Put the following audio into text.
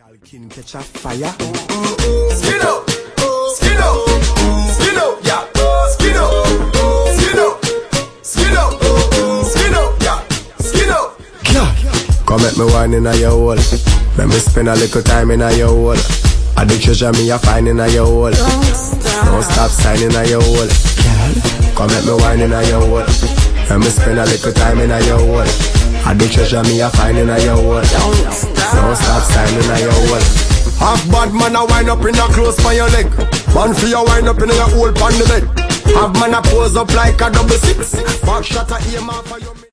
Can catch a fire. Skin up, skin up, skin up, yeah. Skin up, skin up, skin up, skin up, yeah. Skin up. Come make me wine in a your hole. Let me spend a little time in a your hole. I the treasure me a find in a your hole. Don't stop signing a your hole. Come make me wine in a your hole. Let me spend a little time in a your hole. I the treasure me a find in a your hole. Don't stop signing a your hole. Half bad man a wind up in a clothes for your leg. Man for your wind up in your hole on the bed. Have man a pose up like a double six. Back shot a aim off for your